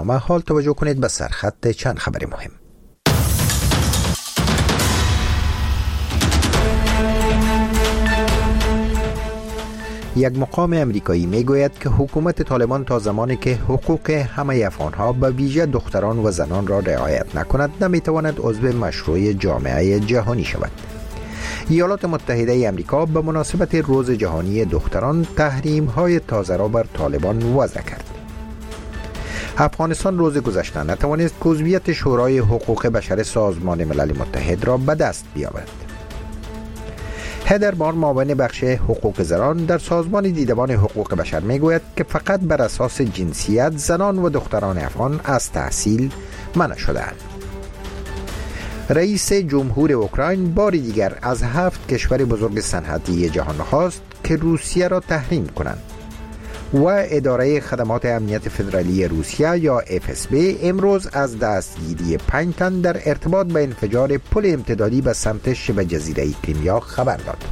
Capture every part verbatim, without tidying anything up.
برنامه حال توجه کنید به سرخط چند خبر مهم. یک مقام امریکایی میگوید که حکومت طالبان تا زمانی که حقوق همه افغانها به ویژه دختران و زنان را رعایت نکند نمیتواند عضو مشروع جامعه جهانی شود. ایالات متحده امریکا به مناسبت روز جهانی دختران تحریم‌های تازه را بر طالبان وضع کرد. افغانستان روز گذشته نتوانست عضویت شورای حقوق بشر سازمان ملل متحد را به دست بیاورد. هدر بار معاون بخش حقوق زنان در سازمان دیدبان حقوق بشر میگوید که فقط بر اساس جنسیت زنان و دختران افغان از تحصیل منع شده‌اند. رئیس جمهور اوکراین بار دیگر از هفت کشور بزرگ صنعتی جهان خواست که روسیه را تحریم کنند و اداره خدمات امنیت فدرالی روسیه یا اف اس بی امروز از دستگیری پنج تن در ارتباط به انفجار پل امتدادی به سمت شبه جزیره کریمیا خبر داد.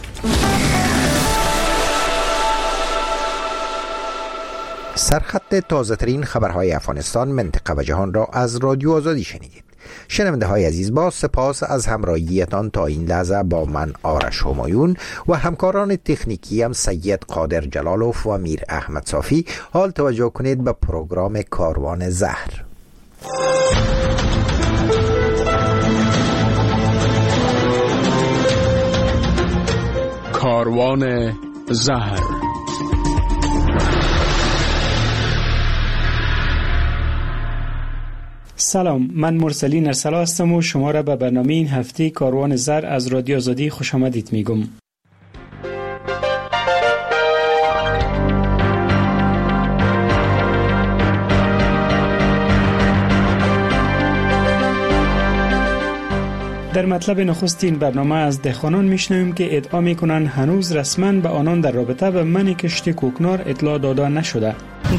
سرخط تازه ترین خبرهای افغانستان، منطقه و جهان را از رادیو آزادی شنیدید. شنونده های عزیز، با سپاس از همراهیتان تا این لحظه با من آرش همایون و همکاران تکنیکی هم سید قادر جلالوف و میر احمد صافی. حال توجه کنید به پروگرام کاروان زهر. کاروان زهر. سلام، من مرسلین ارسلا هستم و شما را به برنامه این هفته کاروان زر از رادیو آزادی خوش آمدید میگم. در مطلب نخست این برنامه از دهقانان میشنویم که ادعا میکنن هنوز رسما به آنان در رابطه به منع کشت کوکنار اطلاع داده نشده.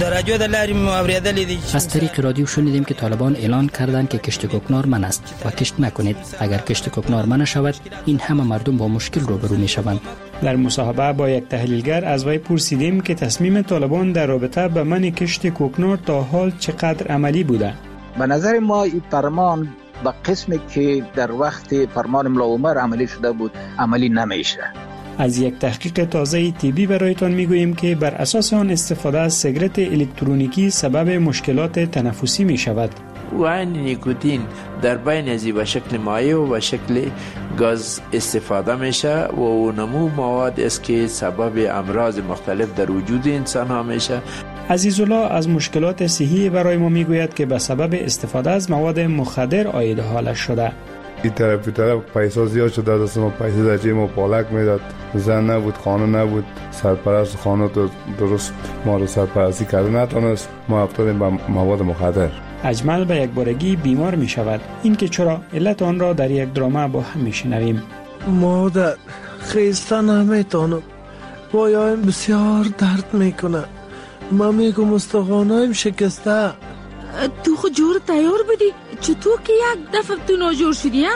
از طریق رادیو شنیدیم که طالبان اعلان کردند که کشت کوکنار منع است و کشت نکنید. اگر کشت کوکنار منع شود این همه مردم با مشکل روبرو میشوند. در مصاحبه با یک تحلیلگر از وی پرسیدیم که تصمیم طالبان در رابطه به منع کشت کوکنار تا حال چقدر عملی بوده. به نظر ما این فرمان به قسمی که در وقت فرمان ملا عمر عملی شده بود عملی نمیشه. از یک تحقیق تازه طبی برایتان میگوییم که بر اساس آن استفاده از سیگارت الکترونیکی سبب مشکلات تنفسی می شود. و نیکوتین در بین ازی به شکل مایع و به شکل گاز استفاده میشه و اونمو مواد است که سبب امراض مختلف در وجود انسان ها میشه. عزیزالله از مشکلات صحی برای ما میگوید که به سبب استفاده از مواد مخدر عاید حالش شده. این طرف طرف پیسا زیاد شده، دست ما پیسه در جیب ما پالک میداد، زن نبود، خانه نبود، سرپرست خانه تو درست ما رو سرپرستی کرده نتونست، ما افتادیم به مواد مخدر. اجمل به یک بارگی بیمار می شود. این که چرا علت آن را در یک درامه با هم می شنویم. مادر خیسته نمیتونم، پایایم بسیار درد میکنه، من میگم استخوانایم شکسته. تو خود جور تیار بدی، چطور که یک دفعه تو ناجور شدی؟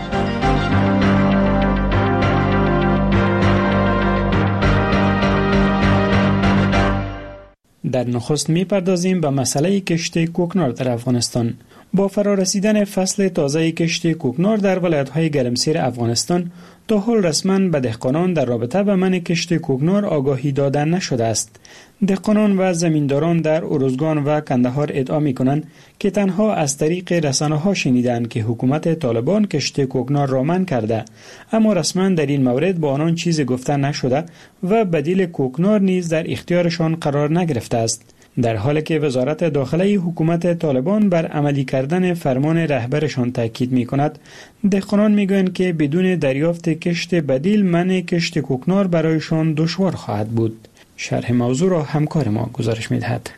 در نخست میپردازیم به مسئله کشت کوکنار در افغانستان. با فرارسیدن فصل تازه کشت کوکنار در ولایت‌های گرمسیر افغانستان تا حال رسما به دهقانان در رابطه به منع کشت کوکنار آگاهی داده نشده است. دهقانان و زمینداران در ارزگان و کندهار ادعا می‌کنند که تنها از طریق رسانه‌ها شنیدند که حکومت طالبان کشت کوکنار را منع کرده، اما رسما در این مورد با آنان چیزی گفته نشده و بدیل کوکنار نیز در اختیارشان قرار نگرفته است. در حالی که وزارت داخله حکومت طالبان بر عملی کردن فرمان رهبرشان تاکید می‌کند، دهقانان می‌گویند که بدون دریافت کشت بدیل منع کشت کوکنار برایشان دشوار خواهد بود. شرح موضوع را همکار ما گزارش می‌دهد.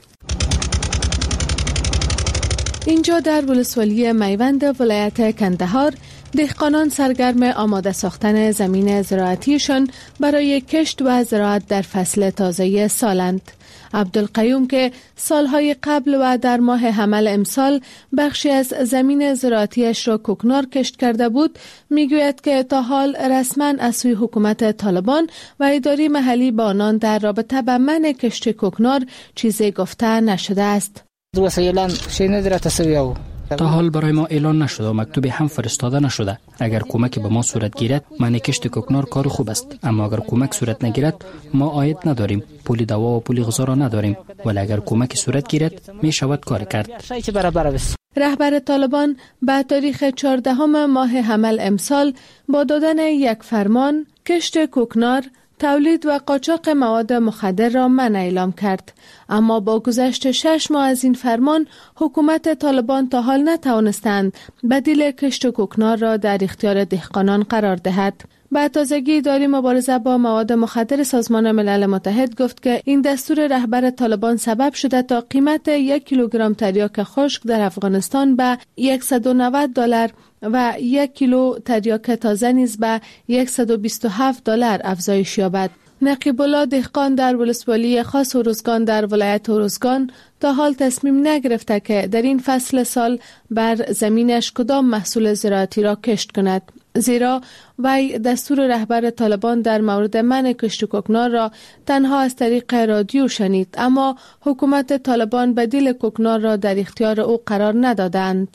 اینجا در ولسوالی میوند ولایت کندهار دهقانان سرگرم آماده ساختن زمین زراعتیشان برای کشت و زراعت در فصل تازه سالند. عبدالقیوم که سالهای قبل و در ماه حمل امسال بخشی از زمین زراعتیش را کوکنار کشت کرده بود، میگوید که تا حال رسما از سوی حکومت طالبان و اداره محلی با آنان در رابطه با منع کشت کوکنار چیزی گفته نشده است. تا حال برای ما اعلان نشده و مکتوبی هم فرستاده نشده. اگر کمک به ما صورت گیرد من کشت کوکنار کار خوب است، اما اگر کمک صورت نگیرد ما عاید نداریم، پول دوا و پول غذا را نداریم، ولی اگر کمک صورت گیرد می شود کار کرد. رهبر طالبان به تاریخ چهاردهم ماه حمل امسال با دادن یک فرمان کشت کوکنار، تولید و قاچاق مواد مخدر را منع اعلام کرد، اما با گذشت شش ماه از این فرمان حکومت طالبان تا حال نتوانستند بدیل کشت کوکنار را در اختیار دهقانان قرار دهد. به تازگی اداره مبارزه با مواد مخدر سازمان ملل متحد گفت که این دستور رهبر طالبان سبب شده تا قیمت یک کیلوگرم تریاک خشک در افغانستان به صد و نود دلار و یک کیلو تریاک تازه نیز به صد و بیست و هفت دلار افزایش یابد. نقیب الله دهقان در ولسوالی خاص ارزگان در ولایت ارزگان تا حال تصمیم نگرفته که در این فصل سال بر زمینش کدام محصول زراعتی را کشت کند، زیرا وی دستور رهبر طالبان در مورد منع کشت کوکنار را تنها از طریق رادیو شنید، اما حکومت طالبان بدیل کوکنار را در اختیار او قرار ندادند.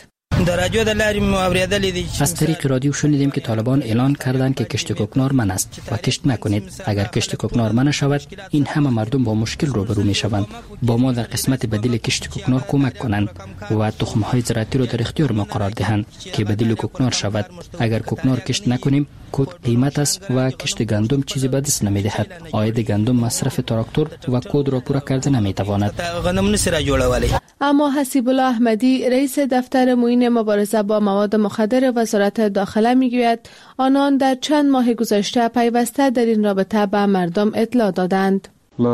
از طریق رادیو شنیدیم که طالبان اعلان کردند که کشت کوکنار من است و کشت نکنید. اگر کشت کوکنار من شود این همه مردم با مشکل روبرو می شوند. با ما در قسمت بدیل کشت کوکنار کمک کنند و تخم های زراعتی را در اختیار ما قرار دهند که بدیل کوکنار شود. اگر کوکنار کشت نکنیم کود قیمت است و کشت گندم چیزی به دست نمی دهد. عاید گندم مصرف تراکتور و کود را پورا کرده نمی تواند. اما حسیب الله احمدی رئیس دفتر معین مبارزه با مواد مخدر وزارت داخله میگوید آنان در چند ماه گذشته پیوسته در این رابطه به مردم اطلاع دادند.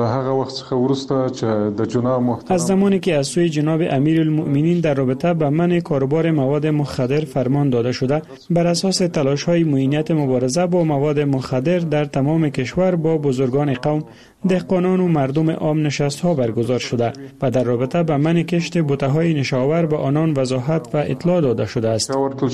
از زمانی که از سوی جناب امیرالمؤمنین در رابطه با منع کاروبار مواد مخدر فرمان داده شده، بر اساس تلاش‌های معینیت مبارزه با مواد مخدر در تمام کشور با بزرگان قوم، دهقانان و مردم عام نشست‌ها برگزار شده و در رابطه با منع کشت بوته‌های نشاور به آنان وضاحت و اطلاع داده شده است.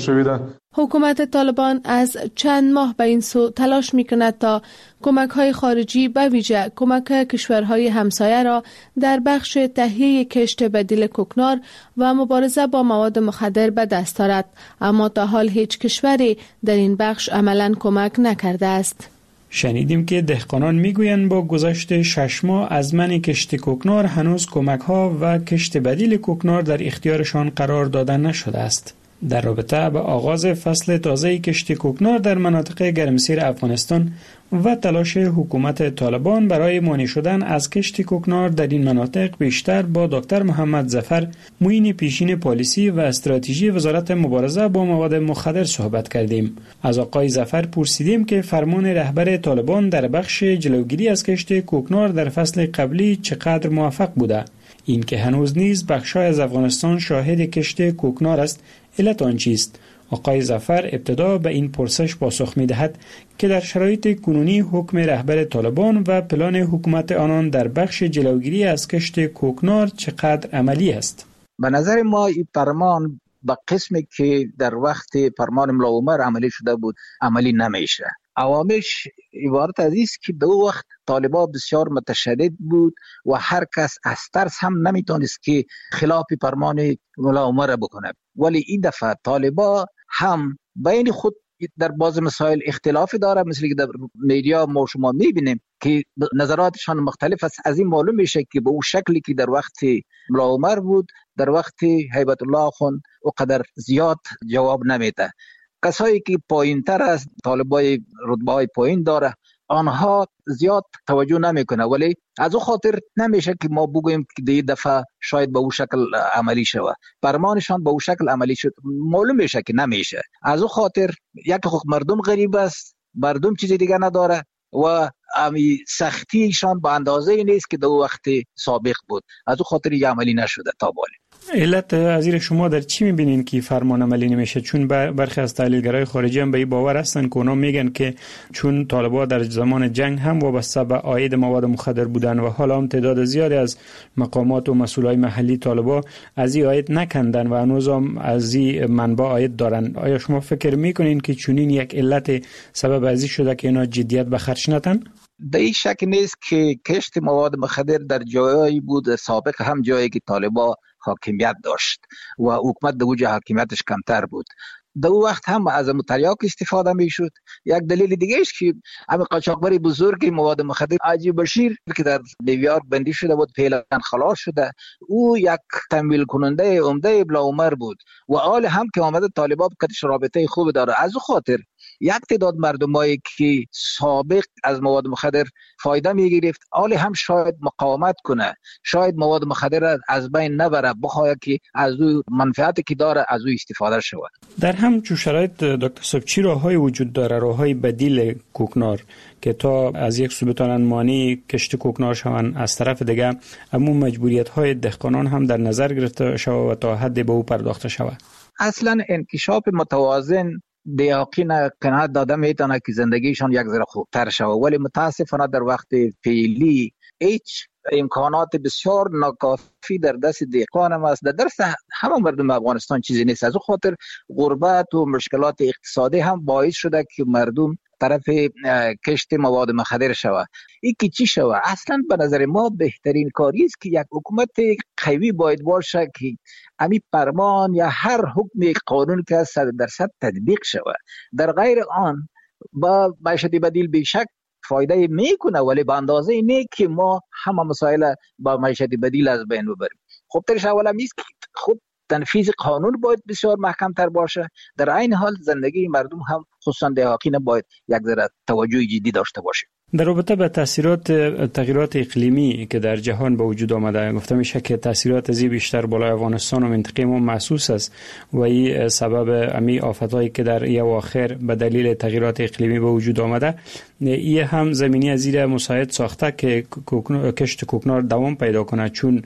حکومت طالبان از چند ماه به این سو تلاش می‌کند تا کمک‌های خارجی به ویژه کمک کشورهای همسایه را در بخش تهیه کشت بدیل کوکنار و مبارزه با مواد مخدر به دست آورد، اما تا حال هیچ کشوری در این بخش عملاً کمک نکرده است. شنیدیم که دهقانان میگویند با گذشت شش ماه از منع کشت کوکنار هنوز کمک‌ها و کشت بدیل کوکنار در اختیارشان قرار داده نشده است. در رابطه با آغاز فصل تازه کشت کوکنار در مناطق گرمسیر افغانستان و تلاش حکومت طالبان برای مانع شدن از کشت کوکنار در این مناطق بیشتر با دکتر محمد ظفر، معین پیشین پالیسی و استراتژی وزارت مبارزه با مواد مخدر صحبت کردیم. از آقای ظفر پرسیدیم که فرمان رهبر طالبان در بخش جلوگیری از کشت کوکنار در فصل قبلی چقدر موفق بوده. این که هنوز نیز بخشای از افغانستان شاهد کشت کوکنار است، علت آن چیست؟ آقای ظفر ابتدا به این پرسش پاسخ می دهد که در شرایط کنونی حکم رهبر طالبان و پلان حکومت آنان در بخش جلوگیری از کشت کوکنار چقدر عملی است. به نظر ما این فرمان به قسمی که در وقت فرمان ملا عمر عملی شده بود عملی نمیشه. عوامش عبارت از است که دو وقت طالبا بسیار متشدد بود و هر کس از ترس هم نمیتونست که خلاف فرمان ملا عمر بکنه، ولی این دفعه طالبا هم بین خود در بعض مسائل اختلافی داره، مثل که در میدیا ما شما میبینیم که نظراتشان مختلف است. از این معلوم میشه که به اون شکلی که در وقت ملا عمر بود در وقت هیبت الله خان و قدر زیاد جواب نمیده. کسایی که پایین تر از طالبای رتبه های پایین داره آنها زیاد توجه نمیکنه، ولی از او خاطر نمیشه که ما بگوییم که دیگه دفعه شاید به او شکل عملی شود. فرمانشان به او شکل عملی شد معلوم میشه که نمیشه. از او خاطر یک خود مردم غریب است، مردم چیزی دیگه نداره و امی سختیشان به اندازه نیست که در وقت سابق بود. از او خاطر یه عملی نشده تا بالی. علت از شما در چی میبینین که فرمان عملی نمیشه؟ چون برخی از تحلیلگرای خارجی هم به این باور هستن که اونا میگن که چون طالبان در زمان جنگ هم وابسته به عاید مواد مخدر بودن و حالا هم تعداد زیادی از مقامات و مسئولای محلی طالبان از این عاید نکندن و هنوز هم از این منبع عاید دارن. آیا شما فکر میکنین که چونین یک علت سبب ازی شده که اینا جدیت به خرج ندن؟ در این شک نیست که کشت مواد مخدر در جایی بود سابق هم جایی که طالبا حاکمیت داشت و حکومت در وجه حاکمیتش کمتر بود. در اون وقت هم از تریاک استفاده می شد. یک دلیل دیگه است که همین قاچاقبر بزرگ مواد مخدر حاجی بشیر که در نیویورک بندی شده بود فعلا خلاص شده، او یک تمویل کننده عمده بلا عمر بود و حال هم که آمده طالبان کتش رابطه خوب داره. از او خاطر یک تعداد مردمایی که سابق از مواد مخدر فایده می گرفت حال هم شاید مقاومت کنه، شاید مواد مخدر از بین نبره، بخواه که از او منفعتی که داره از او استفاده شود. در همچون شرایط دکتر صاحب چی راههای وجود داره، راههای بدیل کوکنار که تا از یک سو بتونن مانع کشت کوکنار شوند، از طرف دیگه اما مجبوریت های دهقانان هم در نظر گرفته شود و تا حد به او پرداخته شود؟ اصلا انکشاف متوازن دیاقین قناعت داده میتونه که زندگیشان یک ذره خوبتر شود، ولی متاسفانه در وقت فعلی هیچ امکانات بسیار ناکافی در دست دهقان هم است. در دست همه مردم افغانستان چیزی نیست. از اون خاطر غربت و مشکلات اقتصادی هم باعث شده که مردم طرف کشت مواد مخدر شود. این که چی شود؟ اصلا به نظر ما بهترین کاری است که یک حکومت قوی باید باشه که امی فرمان یا هر حکم قانون که صد درصد تطبیق شود. در غیر آن با معیشت بدیل بیشک فایده میکنه، ولی به اندازه نه که ما همه مسائل با معیشت بدیل از بین ببریم. خب ترش اولا میست که خب تنفیذ قانون باید بسیار محکم تر باشه، در این حال زندگی مردم هم خصوصا دهقان باید یک ذره توجه جدی داشته باشه. در رابطه با تاثیرات تغییرات اقلیمی که در جهان به وجود آمده، گفته میشه که تاثیرات زی بیشتر بالای افغانستان و منطقه ما محسوس است و این سبب امی آفتایی که در ای اواخر به دلیل تغییرات اقلیمی به وجود آمده، این هم زمینی زیر مساعد ساخته که کشت کوکنار دوام پیدا کنه، چون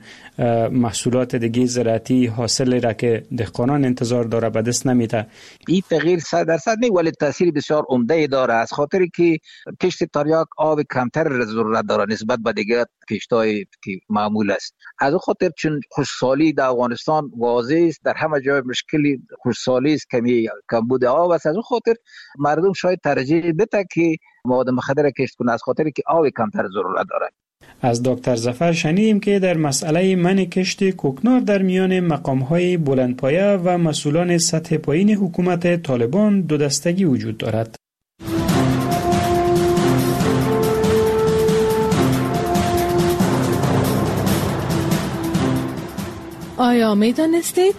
محصولات دیگه زراعتی حاصل را که دهقانان انتظار داره به دست نمیده. این تغییر صد درصد نه، ولی تاثیر بسیار عمده داره، از خاطر که کشت تریاک آب کمتر ضرورت داره نسبت به دیگه کشتای که معمول است. از اون خاطر چون خشکسالی در افغانستان واضح است، در همه جای مشکلی خشکسالی است، کمی کمبود آب است. از اون خاطر مردم شاید ترجیح بده که مواد مخدر کشت کنه، از خاطر که آب کمتر ضرورت داره. از دکتر ظفر شنیدیم که در مسئله منع کشت کوکنار در میان مقام‌های بلندپایه و مسئولان سطح پایین حکومت طالبان دو دستگی وجود دارد. آیا می دانستید؟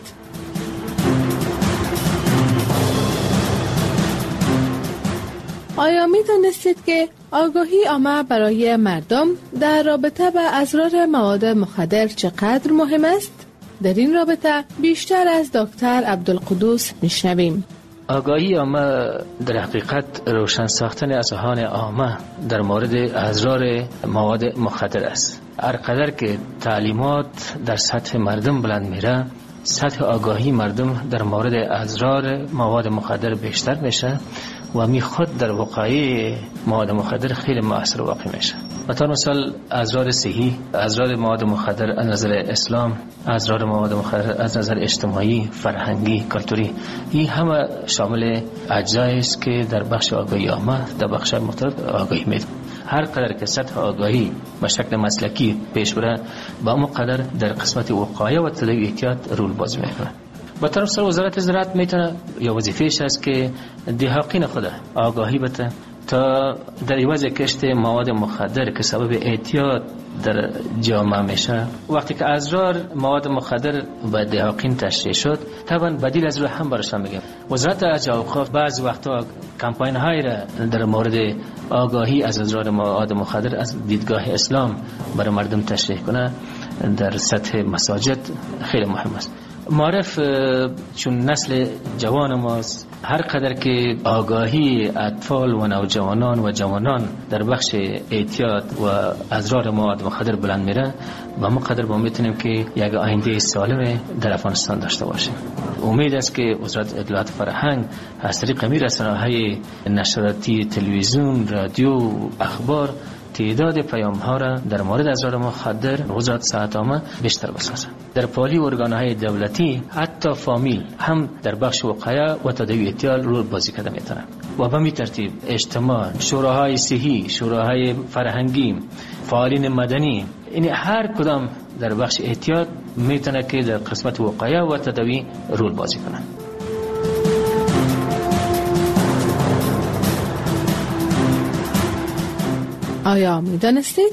آیا می دانستید که آگاهی عامه برای مردم در رابطه با اضرار مواد مخدر چقدر مهم است؟ در این رابطه بیشتر از دکتر عبدالقدوس میشنویم. آگاهی عامه در حقیقت روشن ساختن اذهان عامه در مورد اضرار مواد مخدر است. هر قدر که تعلیمات در سطح مردم بلند میره، سطح آگاهی مردم در مورد اضرار مواد مخدر بیشتر میشه و می خود در وقایع مواد مخدر خیلی مؤثر واقع میشه. مثلا مثال اضرار صحی، اضرار مواد مخدر از نظر اسلام، اضرار مواد مخدر از نظر اجتماعی، فرهنگی، کلتوری، این همه شامل اجزایی است که در بخش آگاهی عامه در بخش مختلف آگاهی میده. هر قدر که سطح آگاهی به شکل مسلکی پیش بره، با اون قدر در قسمت وقایع و تداوی احتیاط رول بازی میکنه. با طرف سر وزارت زراعت میتونه یا وظیفه‌اش است که دهقان خود آگاهی بده تا در عوض کشت مواد مخدر که سبب اعتیاد در جامعه میشه، وقتی که اضرار مواد مخدر به دهقان تشریح شد، طبعا بدیل از رو هم براشون میگم. وزارت ارشاد و اوقاف بعض وقتا کمپاین هایی را در مورد آگاهی از اضرار مواد مخدر از دیدگاه اسلام برای مردم تشریح کنه در سطح مساجد خیلی مهم است. معرف چون نسل جوان ماست، هر قدر که آگاهی اطفال و نوجوانان و جوانان در بخش اعتیاد و اضرار مواد مخدر بلند میره، با ما قدر با میتونیم که یک آینده سالم در افغانستان داشته باشیم. امید است که وزارت اطلاعات فرهنگ از طریق رسانه‌های نشریاتی، تلویزیون، رادیو، اخبار تعداد پیام ها را در مورد اضرار مخدر وزارت صحت عامه بیشتر بسازد. در پالی ارگان‌های دولتی حتی فامیل هم در بخش وقایع و تداوی اعتیاد رول بازی کرده میتونه. و به می ترتیب اجتماع، شوراهای صحی، شوراهای فرهنگی، فعالین مدنی، این هر کدام در بخش احتیاط میتونه که در قسمت وقایع و تداوی رول بازی کنن. آیا میدانستید؟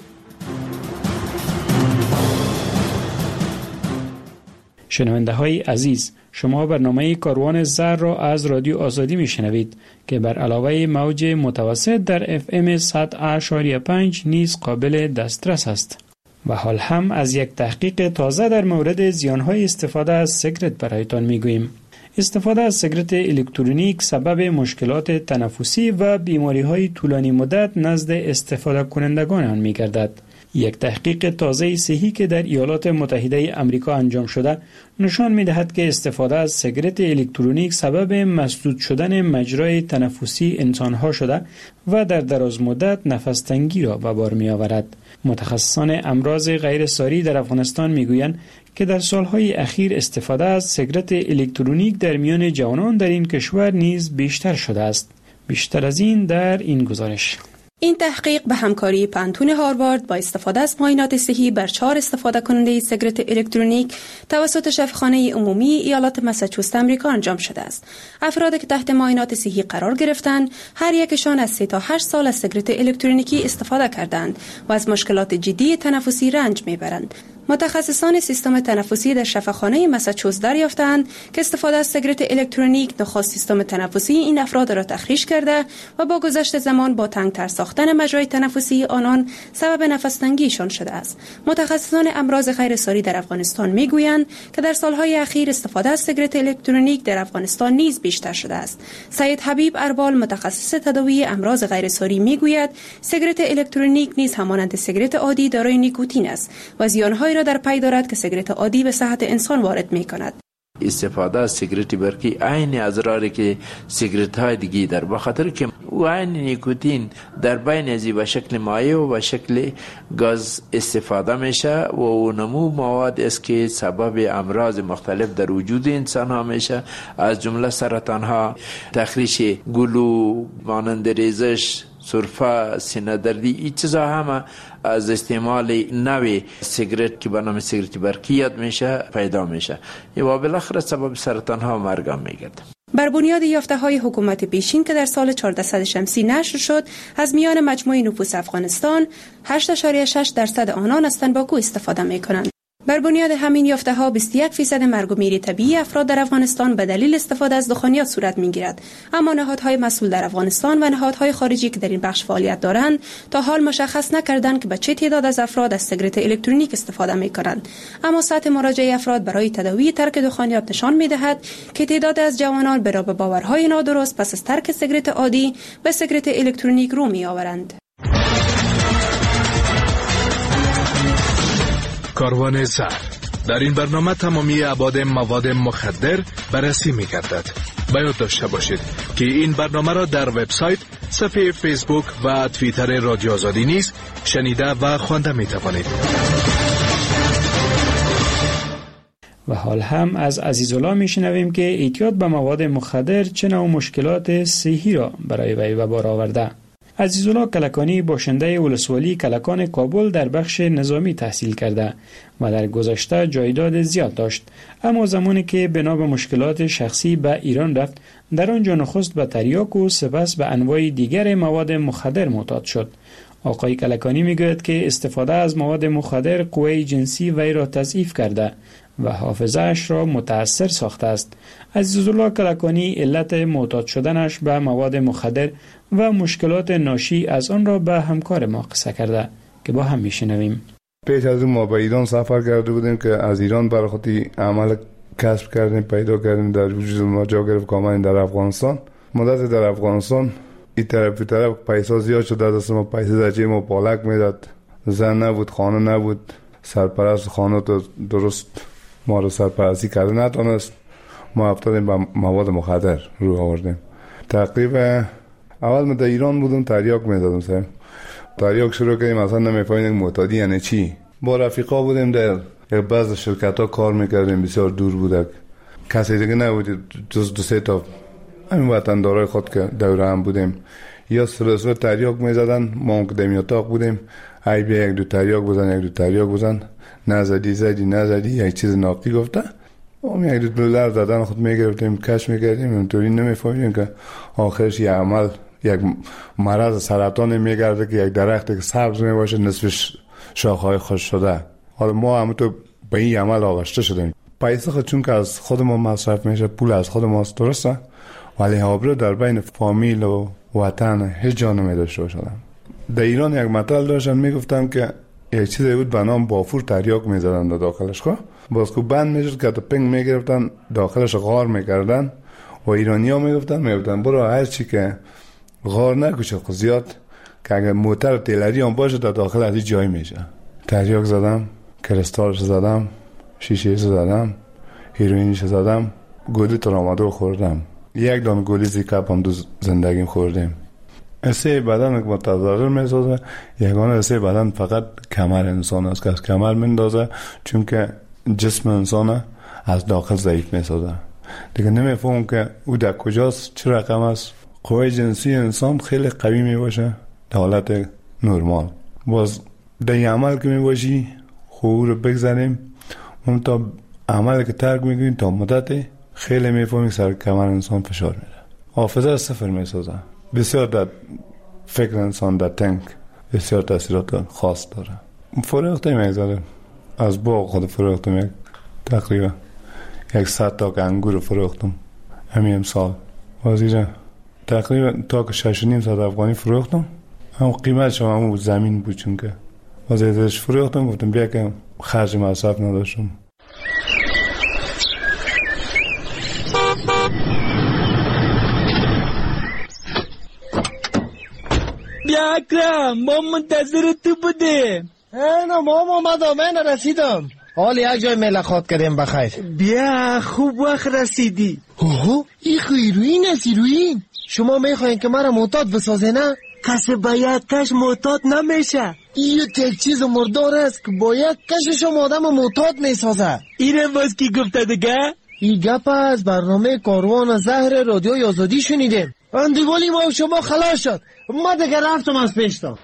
شنونده های عزیز، شما برنامه کاروان زهر را از رادیو آزادی می شنوید که بر علاوه موج متوسط در اف ام صد و پنج نیز قابل دسترس است. و حال هم از یک تحقیق تازه در مورد زیانهای استفاده از سیگرت برایتان می گوییم. استفاده از سیگرت الکترونیک سبب مشکلات تنفسی و بیماری‌های طولانی مدت نزد استفاده کنندگان آن می‌گردد. یک تحقیق تازه صحی که در ایالات متحده آمریکا انجام شده نشان می‌دهد که استفاده از سیگرت الکترونیک سبب مسدود شدن مجرای تنفسی انسان‌ها شده و در دراز مدت نفس تنگی را به بار می‌آورد. متخصصان امراض غیرساری در افغانستان می‌گویند که در سالهای اخیر استفاده از سیگرت الکترونیک در میان جوانان در این کشور نیز بیشتر شده است. بیشتر از این در این گزارش. این تحقیق به همکاری پانتون هاروارد با استفاده از معاینات صحی بر چهار استفاده کننده سیگرت الکترونیک توسط شفاخانه عمومی ایالات ماساچوست آمریکا انجام شده است. افرادی که تحت معاینات صحی قرار گرفتند، هر یکشان از سه تا هشت سال از سیگرت الکترونیکی استفاده کردند و از مشکلات جدی تنفسی رنج میبرند. متخصصان سیستم تنفسی در شفاخانه ماساچوست دریافتند که استفاده از سیگرت الکترونیک نخست سیستم تنفسی این افراد را تخریش کرده و با گذشت زمان با تنگتر ساختن مجرای تنفسی آنان سبب نفس تنگیشان شده است. متخصصان امراض غیرساری در افغانستان میگویند که در سالهای اخیر استفاده از سیگرت الکترونیک در افغانستان نیز بیشتر شده است. سید حبیب اربال متخصص تداوی امراض غیرساری میگوید سیگرت الکترونیک نیز همانند سیگرت عادی دارای نیکوتین است و زیانهای را در پی دارد که سیگرت عادی به صحت انسان وارد می کند. استفاده از سیگرت برقی عین اضراری که سیگرت های دیگه در بخاطر که او عین نیکوتین در بین ازی به شکل مایع و به شکل گاز استفاده میشه و او نمو مواد است که سبب امراض مختلف در وجود انسان ها میشه، از جمله سرطان ها، تخریش گلو، مانند ریزش، سرفه، سینه دردی، این چیزا همه از استعمال نوی سیگرت که به نام سیگرت برقی یاد میشه پیدا میشه و بالاخره سبب سرطان ها و مرگ هم میگرده. بر بنیاد یافته های حکومت پیشین که در سال چهاردهصد شمسی نشر شد، از میان مجموع نفوس افغانستان هشت اشاریه شش درصد آنان از تنباکو استفاده میکنند. بر بنیاد همین یافته ها بیست و یک فیصد مرگ و میر طبیعی افراد در افغانستان به دلیل استفاده از دخانیات صورت میگیرد. اما نهادهای مسئول در افغانستان و نهادهای خارجی که در این بخش فعالیت دارند تا حال مشخص نکردند که به چه تعداد از افراد از سیگرت الکترونیک استفاده میکنند. اما سطح مراجعه افراد برای تداوی ترک دخانیات نشان میدهد که تعداد از جوانان برای باورهای نادرست پس از ترک سیگرت عادی به سیگرت الکترونیک رو میآورند. کاروان زهر در این برنامه تمامی ابعاد مواد مخدر بررسی می‌گردد. باید داشته باشید که این برنامه را در وبسایت، صفحه فیسبوک و توییتر رادیو آزادی نیز شنیده و خوانده می‌توانید. و حال هم از عزیزالله میشنویم که اعتیاد به مواد مخدر چه نوع مشکلات صحی را برای وی به بار آورده. عزیزالله کلکانی باشنده ولسوالی کلکان کابل در بخش نظامی تحصیل کرده و در گذشته جایداد زیاد داشت، اما زمانی که بنا به مشکلات شخصی به ایران رفت، در آنجا نخست به تریاک و سپس به انواع دیگر مواد مخدر معتاد شد. آقای کلکانی میگوید که استفاده از مواد مخدر قوه جنسی وی را تضعیف کرده و حافظه‌اش را متاثر ساخته است. عزیزالله کلکانی علت معتاد شدنش به مواد مخدر و مشکلات ناشی از آن را به همکار ما قصه کرده که با هم میشنویم. پیش از اون ما به ایران سفر کرده بودیم که از ایران برای خودی عمل کسب کردیم، پیدا کردیم، در وجود ما جا گرفت که آمدیم در افغانستان. مدت در افغانستان این طرف این طرف پیسا زیاد شد، دست ما پیسه در جیب ما پالک میداد، زن نبود، خانه نبود، سرپرست خانه تو درست ما رو سرپرستی کرده نتونست، ما افتادیم به مواد مخدر رو آوردیم. تقریبا اول ما در ایران بودم تریاک میدادم سیم تریاک شروع کردیم، اصلا نمیفهمیدیم معتادی یعنی چی. با رفیقا بودیم در یک بعض شرکت ها کار میکردیم، بسیار دور بودک، کسی دیگه نبود جز دو سه تا همین وطندارای خود که دوره هم بودیم یا سلسله تریاک میزدن، ما هم که دمی اتاق بودیم ای بیا یک دو تریاک بزن یک دو تریاک بزن، نزدی زدی نزدی یک چیز ناقی گفته، ما یک دو دلار دادن خود میگرفتیم کش میکردیم، اینطوری نمیفهمیدیم که آخرش یک عمل یک مرض سرطان میگرده که یک درخت که سبز میباشه نصفش شاخهای خوش شده. حالا ما هم تو به این عمل آغشته شدیم. پیسه خود چون که از خود ما مصرف میشه، پول از خود ماست، درسته، ولی آبرو در بین فامیل و وطن هیچ جا نمیداشته شدن. در ایران یک مطل داشتن میگفتن که یک چیزی بود به نام بافور تریاک میزدن در داخلش، خب باز که بند میشد که پنگ میگرفتن داخلش غار میکردن و ایرانی ها میگفتن میگفتن برو هر چی که غار نکشه خود زیاد که اگر موتر تیلری هم باشه در داخل از این جای میشه. تریاک زدم، کرستالش زدم، شیشه زدم، هیروینش زدم، گولی ترامادول خوردم، یک دانه گولی زیکاپ هم دو زندگیم خوردیم. حسه بدن که متضرر میسازه، یگانه حسه بدن فقط کمر انسان است که از کمر مندازه، چون که جسم انسان از داخل ضعیف میسازه. دیگه نمیفهم که او در کجاست، چه رقم است. قوه جنسی انسان خیلی قوی میباشه در حالت نرمال. باز در این عمل که میباشی خوب رو بگذاریم، اون تا عمل که ترک میگوین تا مدت خیلی میفهمی سر کمر انسان فشار میره، حافظه صفر میسازه. بسیار در فکر انسان در تنک بسیار تاثیرات خاص داره. فروخته میگذاره از باغ خود فروختم، یک تقریبا یک صد تا انگور فروختم همین امسال. وزیره تقریبا تا که شش و نیم صد افغانی فروختم. هم قیمتش هم همون زمین بود، چون که وزیرش فروختم گفتم بیا که خرج مصرف نداشتم. بیا اکرم، ما منتظر تو بودیم. اینا ما اومدم، من رسیدم. حال یک جای ملاقات کردیم بخیر. بیا خوب وقت رسیدی. اوه این هیروین است. هیروین شما میخواین که مرا معتاد بسازه نه؟ کسی باید کش معتاد نمیشه. این یک چیز مردار است که باید کشش آدم معتاد میسازه. اینه باز کی گفته دیگه؟ این گپ از برنامه کاروان زهر رادیوی آزادی شنیدیم. اندیوالی ما شما خلاص شد، ما دیگه رفتم از پیشتم.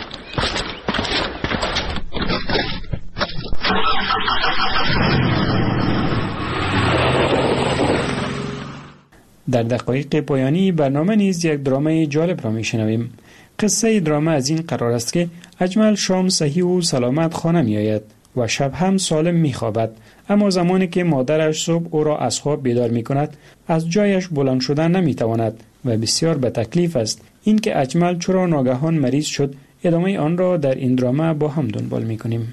در دقایق پایانی برنامه نیز یک درامه جالب را میشنویم. قصه درامه از این قرار است که اجمل شام صحیح و سلامت خانه می آید و شب هم سالم می خوابد، اما زمانی که مادرش صبح او را از خواب بیدار می کند از جایش بلند شدن نمی تواند و بسیار به تکلیف است. این که اجمل چرا ناگهان مریض شد، ادامه آن را در این درامه با هم دنبال می کنیم.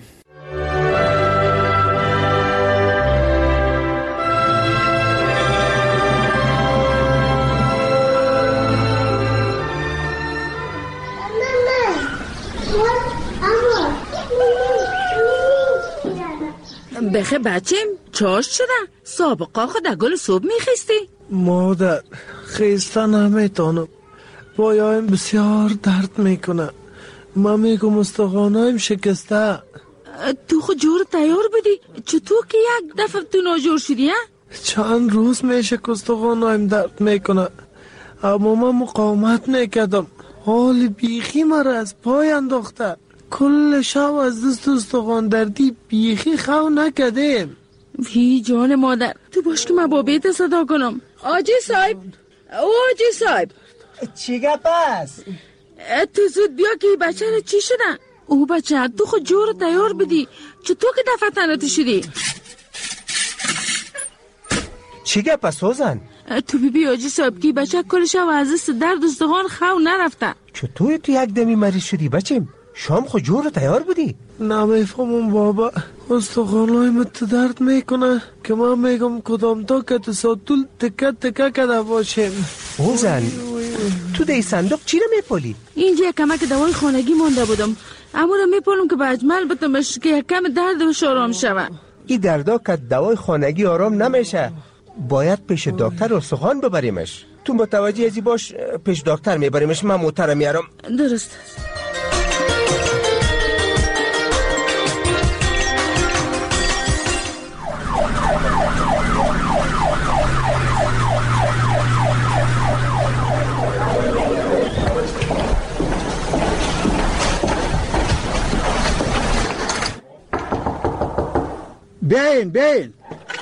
بخه بچیم چاش شده؟ سابقا خود گل صبح میخیستی؟ مادر خیستن نمیتونم، پایایم بسیار درد میکنه، من میگم استخوانایم شکسته. تو خود جور تیار بدی؟ چطور که یک دفعه تو ناجور شدی؟ چند روز میشه که استخوانایم درد میکنه، اما من مقاومت میکردم، حال بیخی مرا از پای انداخته. کل شب از دست استخوان دردی بیخی خو نکردیم. وی جان مادر، تو باش که من با بیت صدا کنم. آجی صاحب، او آجی صاحب، چی گپ است؟ تو زود بیا که بچه را چی شده؟ او بچه تو خود جور تیار بدی، چطور که دفعه تناتی شدی؟ چی گپ است سوزن؟ تو بی بی آجی صاحب که بچه کل شب از دست درد استخوان خو نرفته. چطور تو یک دمی مریض شدی بچیم؟ شام خود جور تیار بودی؟ نمیفهمم بابا، استخوانای مت درد میکنه که من میگم کدام تا که تو ساتول تکه تکه کده باشیم. اوزن تو دی صندوق چی رو میپولی؟ اینجا یک کمک دوای خانگی مانده بودم، اما رو میپولم که به اجمل بتمش که یک کم درد بشه آرام شوه. این دردا که دوای خانگی آرام نمیشه، باید پیش دکتر استخوان ببریمش. تو متوجه ازی باش، پیش دکتر میبریمش، من موتر میارم. درست. بین بین.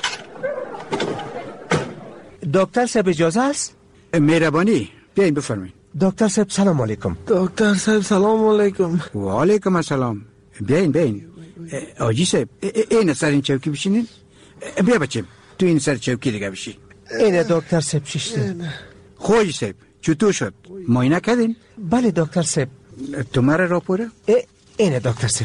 دکتر صاحب اجازه است؟ مهربانی بیاین بفرمایید. دکتر صاحب سلام علیکم. دکتر صاحب سلام علیکم. و علیکم السلام. بیاین بیاین. آجی صاحب این سر این چوکی بشینین. بیا بچم تو این سر چوکی دیگه بشین. اینه دکتر صاحب ششته. خوش صاحب چطور شد؟ معاینه کردین؟ بله دکتر صاحب. تو مرا راپوره؟ اینه دکتر صاحب.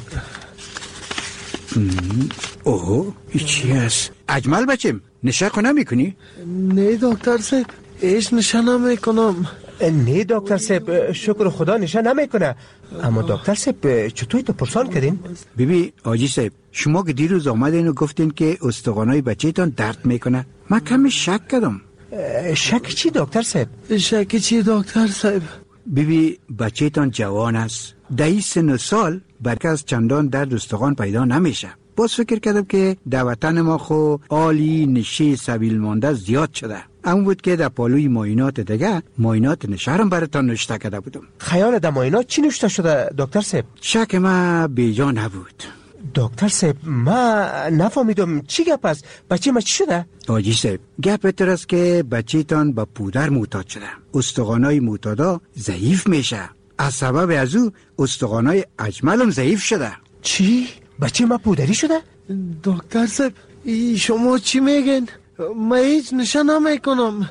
اوه چی هست؟ اجمل بچم نشه نمیکنی؟ نه دکتر صاحب ایش نشه نمیکنم. نه دکتر صاحب شکر خدا نشه نمیکنه. اما دکتر صاحب چطوری تو پرسان کردین؟ بیبی آجی صاحب شما که دیروز آمدین و گفتین که استخوانای بچه‌تان درد میکنه، من کمی شک کردم. شک چی دکتر صاحب؟ شک چی دکتر صاحب؟ بیبی بچه‌تان جوان است، ده سن سال برکه از چندان درد استخوان پیدا نمیشه. باز فکر کردم که در وطن ما خو عالی نشه سبیل مانده زیاد شده. اما بود که در پالوی معاینات دیگه معاینات نشرم براتان نوشته کرده بودم. خیال در معاینات چی نوشته شده دکتر صاحب؟ شک ما بیجا نبود. دکتر صاحب ما نفهمیدم چی گپ است؟ بچه ما چی شده؟ آجی صاحب گپ اتر است که بچه تان با پودر معتاد شده. استخوانای معتادا ضعیف میشه. از سبب از او استخوانای اجملم ضعیف شده. چی؟ بچه ما پودری شده؟ دکتر صاحب شما چی میگن؟ ما هیچ نشه نمیکنم.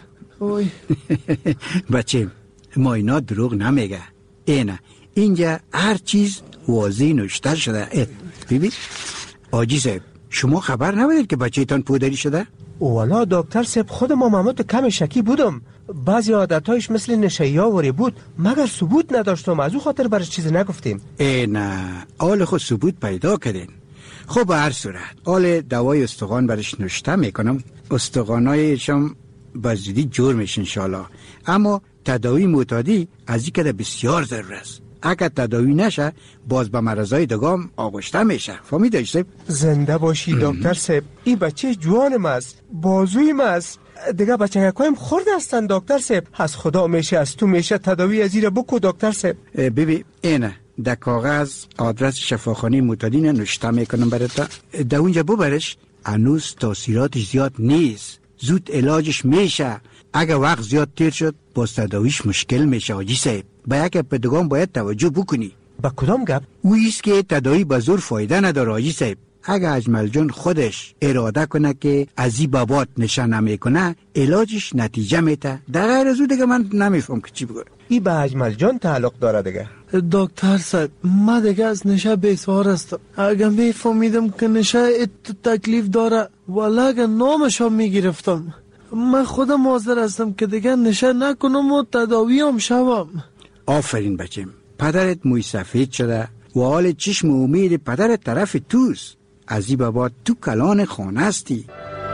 بچه معاینات دروغ نمیگه. اینه اینجا هر چیز واضح نوشته شده. ببین آجی صاحب شما خبر نبودید که بچه تان پودری شده؟ والا دکتر صاحب خود ما محمد کم شکی بودم. بعضی عادتهایش مثل نشهی آوری بود مگر ثبوت نداشتم، از او خاطر برش چیز نگفتیم. ای نه آل خود ثبوت پیدا کردین. خب به هر صورت آل دوای استخوان برش نوشته میکنم. استخوانایشم بزودی جور میشه انشالله. اما تداوی معتادی از این کده بسیار ضرور است. اگر تداوی نشه باز به مرضای دگام آغشته میشه. فهمیدی صاحب؟ زنده باشی دکتر صاحب. این بچه جوانم است، بازویم است. دیگه بچه هکایم خورد هستن دکتر صاحب. از خدا میشه از تو میشه تداوی از این بکو دکتر صاحب. ببین اینه در کاغذ آدرس شفاخانه معتادین نوشته میکنم برات. در اونجا ببرش. هنوز تاثیراتش زیاد نیست، زود علاجش میشه. اگه وقت زیاد تیر شد باز تداویش مشکل میشه آجی صاحب. با یک پدگان باید توجه بکنی. با کدام گپ؟ اویست که تداوی با زور فایده نداره آجی صاحب. اگه اجمل جان خودش اراده کنه که از این بابات نشه نمیکنه علاجش نتیجه میده. در غیر از او دیگه من نمیفهم که چی بگم. این به اجمل جان تعلق داره دیگه. دکتر صاحب ما دیگه از نشه بیسوار هستم. اگه میفهمیدم که نشه تکلیف داره والا اگه نامشو میگرفتم. من خودم حاضر هستم که دیگه نشه نکنم و تداوی هم شوم. آفرین بچم، پدرت موی سفید شده و حال چشم امید پدرت طرف توست. از این بابا تو کلان خانه هستی.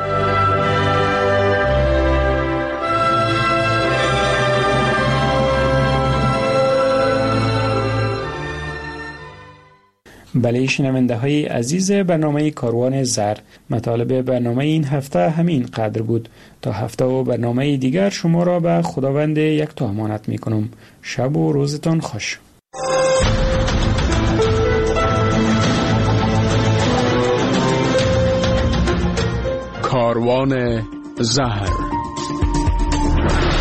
بله شنونده های عزیز برنامه کاروان زر، مطالب برنامه این هفته همین قدر بود. تا هفته و برنامه دیگر شما را به خداوند یک تا امانت می کنم. شب و روزتان خوش. کاروان زهر.